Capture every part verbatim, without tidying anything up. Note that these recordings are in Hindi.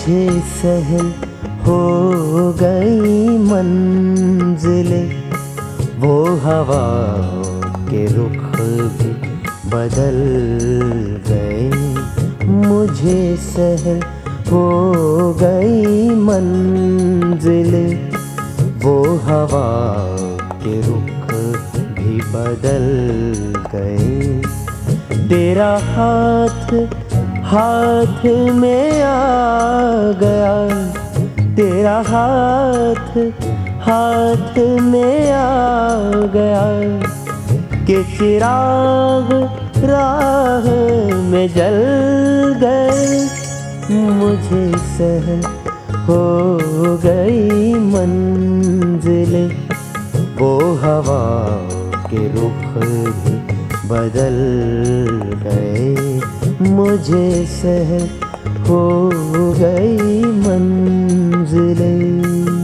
मुझे सहल हो गई मंजिलें, वो हवा के रुख भी बदल गए। मुझे सहल हो गई मंजिलें, वो हवा के रुख भी बदल गए। तेरा हाथ हाथ में आ गया, तेरा हाथ हाथ में आ गया, कि चिराग राह में जल गए। मुझे सहल हो गई मंजिलें, वो हवा के रुख भी बदल गए। मुझे सहल हो गई मंजिलें।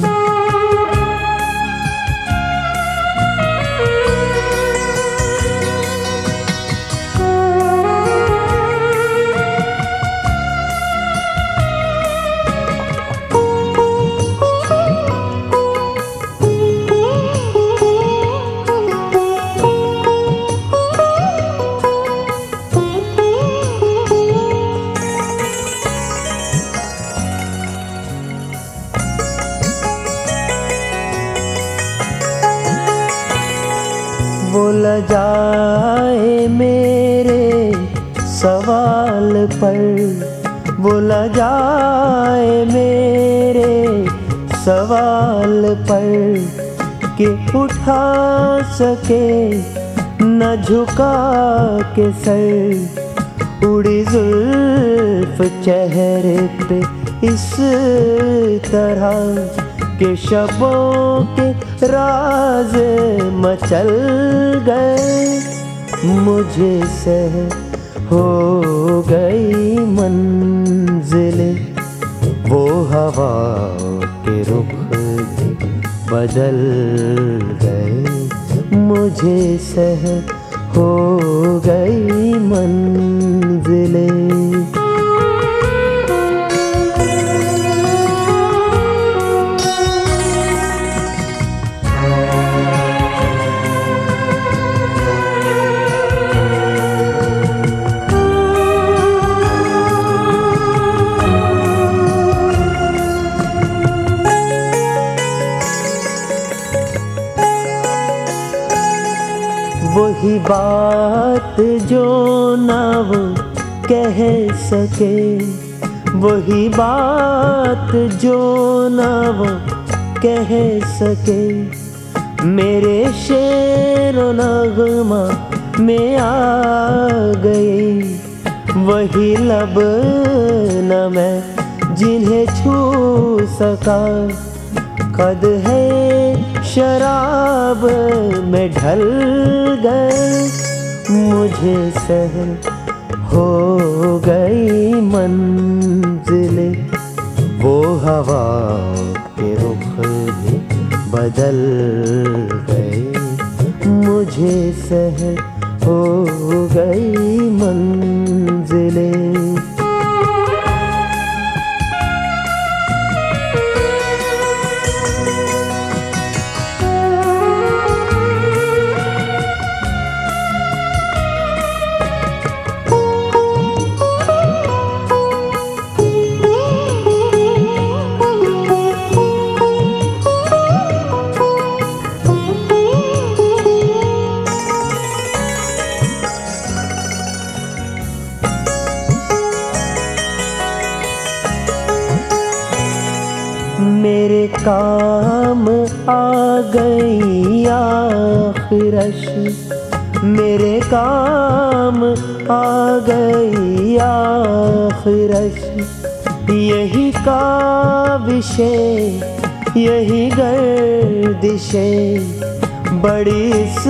वो लजाए मेरे सवाल पर, वो लजाए मेरे सवाल पर, कि उठा सके न झुका के सर। उड़ी जुल्फ चेहरे पे इस तरह के शबों के राज मचल गए। मुझे सहल हो गई मंजिलें, वो हवा के रुख भी बदल गए। मुझे सहल हो गई मंजिलें। वही बात जो ना वो कह सके, वही बात जो ना वो कह सके, मेरे शेर व नगमा में आ गई। वही लब न मैं जिन्हें छू सका, कद है शराब में ढल गए। मुझे सहल हो गई मंजिलें, वो हवा के रुख भी बदल गए। मुझे सहल हो गई मंजिलें। मेरे काम आ गई आखिरश, मेरे काम आ गई आखिरश। यही का विषय यही गर्दिशें, बड़ी इस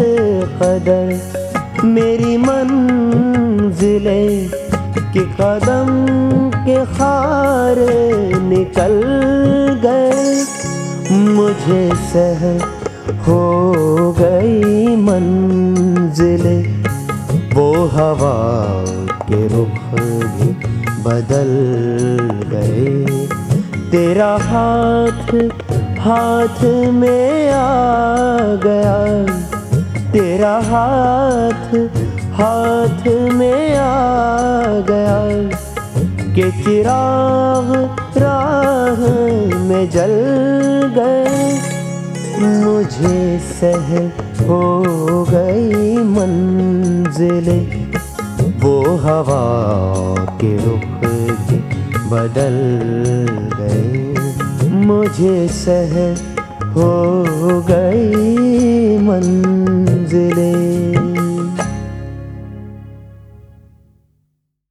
कदर मेरी मंजिलें, कि कदम के खार निकल गए। मुझे सहल हो गई मंजिलें, वो हवा के रुख भी बदल गए। तेरा हाथ हाथ में आ गया, तेरा हाथ हाथ में आ गया कि चिराग राह में जल गए। मुझे सहल हो गई मंजिले, वो हवा के रुख के बदल गए। मुझे सहल हो गई मंजिले।